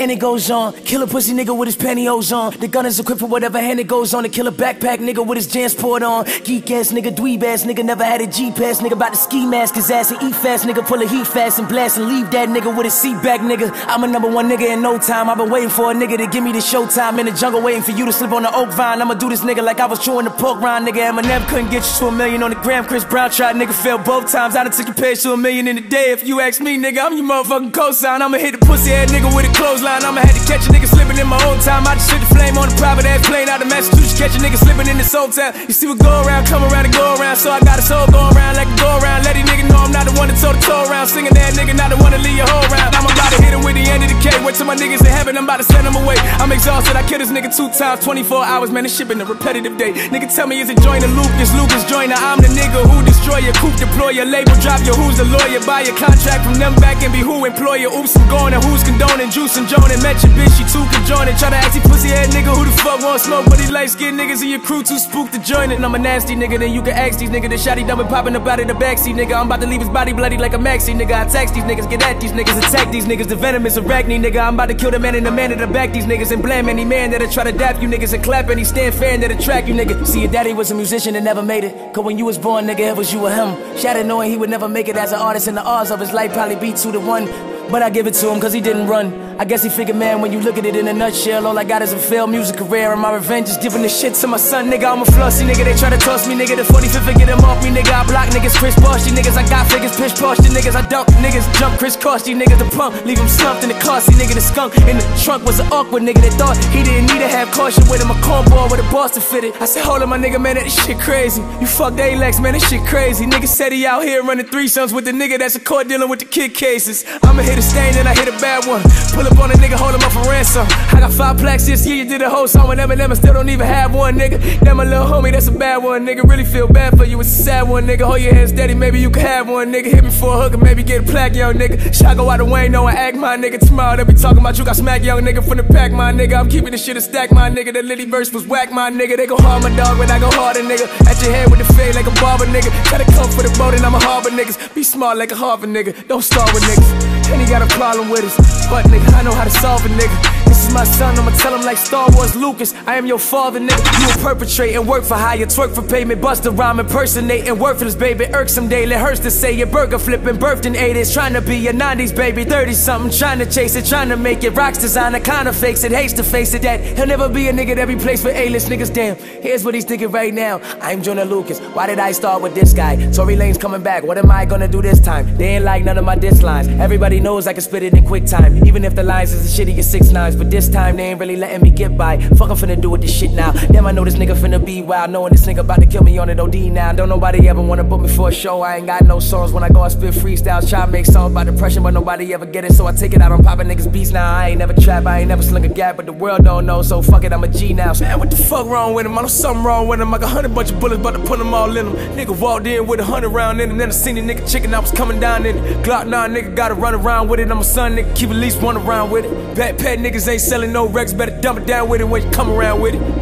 and it goes on. Kill a pussy nigga with his pantyhose on. The gun is equipped for whatever hand it goes on. To kill a backpack nigga with his JanSport on. Geek ass nigga, dweeb ass nigga, never had a G-pass nigga. About to ski mask his ass and eat fast nigga. Pull a heat fast and blast and leave that nigga with his seat back nigga. I'm a #1 nigga in no time. I've been waiting for a nigga to give me the showtime. In the jungle waiting for you to slip on the oak vine. I'ma do this nigga like I was chewing the pork rind nigga. Eminem couldn't get you to $1 million on the gram. Chris Brown tried nigga, failed both times. I done took your page to $1 million in a day. If you ask me nigga, I'm your motherfucking cosign. I'ma hit the pussy ass nigga with a clothesline. I'ma have to catch a nigga slipping in my own time. I just shoot the flame on the private ass plane out of Massachusetts. Catch a nigga slipping in this old town. You see what go around, come around and go around. So I got a soul go around like a go around. Let these niggas know I'm not the one to toe the toe around. Singing that nigga, not the one to leave your whole round. I'm about to hit him with the end of the K. Wait till my niggas in heaven, I'm about to send them away. I'm exhausted, I killed this nigga 2 times, 24 hours, man, this shit been a repetitive day. Nigga tell me is it joiner Lucas, Lucas joiner. I'm the nigga who destroy your coupe, deploy your label, drop your who's the lawyer. Buy your contract from them back and be who employer. Oops, I'm going and who's condoning, juice and joning. Met your bitch, she too conjoining. Try to ask you pussy head nigga who the fuck want smoke, but these light skinned niggas in your crew too spooked to join it. And I'm a nasty nigga, then you can ask these niggas. The shotty done been popping up out of the backseat nigga. I'm about to leave his body bloody like a maxi nigga. I tax these niggas, get at these niggas, attack these niggas. The venom is arachne nigga. I'm about to kill the man and the man that'll back these niggas and blame any man that'll try to dap you niggas and clap any stand fan that'll track you nigga. See your daddy was a musician and never made it. Cause when you was born nigga, it was you or him. Shattered knowing he would never make it as an artist, and the odds of his life probably be 2 to 1. But I give it to him cause he didn't run. I guess he figured, man, when you look at it in a nutshell, all I got is a failed music career, and my revenge is giving this shit to my son, nigga. I'm a flossy nigga, they try to toss me, nigga. The 45th and get him off me, nigga. I block niggas, Chris Bosh, these niggas. I got figures, pitch posh, these niggas. I dunk niggas, jump Chris Cross, these niggas. The punk, leave him slumped in the car, see nigga. The skunk in the trunk was an awkward nigga that thought he didn't need to have caution with him. A cornball with a Boston fitted. I said, hold on, my nigga, man, that shit crazy. You fucked Alex, man, that shit crazy. Nigga said he out here running threesomes with the nigga that's a court dealing with the kid cases. I'ma hit a stain and I hit a bad one. Pull up on a nigga, hold him up for ransom. I got 5 plaques this year, you did a whole song with Eminem, I still don't even have one, nigga. That my little homie, that's a bad one, nigga. Really feel bad for you, it's a sad one, nigga. Hold your head steady, maybe you can have one, nigga. Hit me for a hook and maybe get a plaque, young nigga. Shot go out the way, no, I act my nigga. Tomorrow they be talking about you got smack, young nigga, from the pack, my nigga. I'm keeping this shit a stack, my nigga. That Liddy verse was whack, my nigga. They go hard, my dog, when I go harder, nigga. At your head with the fade like a barber, nigga. Try to come for the boat and I'm a harbor, niggas. Be smart like a Harvard, nigga. Don't start with niggas. And he got a problem with us, but nigga, I know how to solve it, nigga. This is my son, I'ma tell him like Star Wars Lucas. I am your father, nigga. You will perpetrate and work for hire, twerk for payment, bust a rhyme, impersonate and worthless, baby. Irksome daily, hurts to say your burger flipping, birthed in 80s, trying to be a 90s baby, 30 something, trying to chase it, trying to make it. Rocks designer, kinda fakes it, hates to face it. That he'll never be a nigga that be placed for A-list niggas. Damn, here's what he's thinking right now. I'm Jonah Lucas. Why did I start with this guy? Tory Lane's coming back. What am I gonna do this time? They ain't like none of my diss lines. Everybody knows I can spit it in quick time, even if the lines is the shitty as 6 9s. But this time they ain't really letting me get by. Fuck, I'm finna do with this shit now. Damn, I know this nigga finna be wild, knowing this nigga about to kill me on an OD now. Don't nobody ever wanna book me for a show. I ain't got no songs. When I go I spit freestyles, try to make songs about depression, but nobody ever get it, so I take it out on popping niggas beats now. I ain't never trap, I ain't never sling a gap, but the world don't know, so fuck it, I'm a G now. Man, what the fuck wrong with him? I know something wrong with him. I got 100 bunch of bullets, about to put them all in him. Nigga walked in with 100 round in it, and then I seen the nigga chicken, I was coming down in it. Glock 9 nigga gotta run around with it. I'm a son nigga, keep at least one around with it. Bad pet niggas ain't selling no records, better dump it down with it when you come around with it.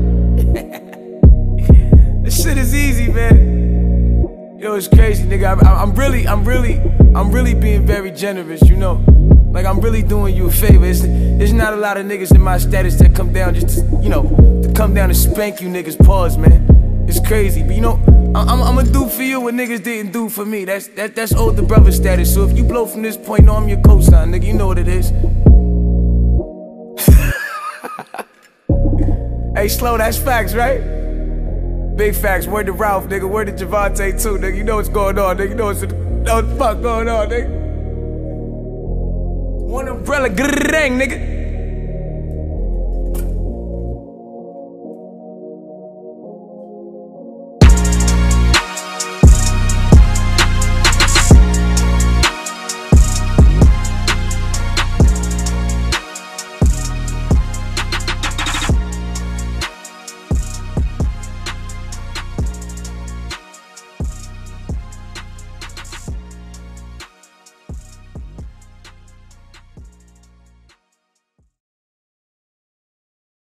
This shit is easy, man. Yo, it's crazy, nigga. I'm really being very generous, you know. Like, I'm really doing you a favor. There's not a lot of niggas in my status that come down just to, you know, to come down and spank you niggas, pause, man. It's crazy, but you know, I'ma do for you what niggas didn't do for me. That's older brother status. So if you blow from this point, know I'm your cosign, nigga. You know what it is. Hey, Slow, that's facts, right? Big facts. Word to Ralph, nigga. Word to Javante, too, nigga. You know what's going on, nigga. You know what the fuck going on, nigga. One umbrella, grrrrang, nigga.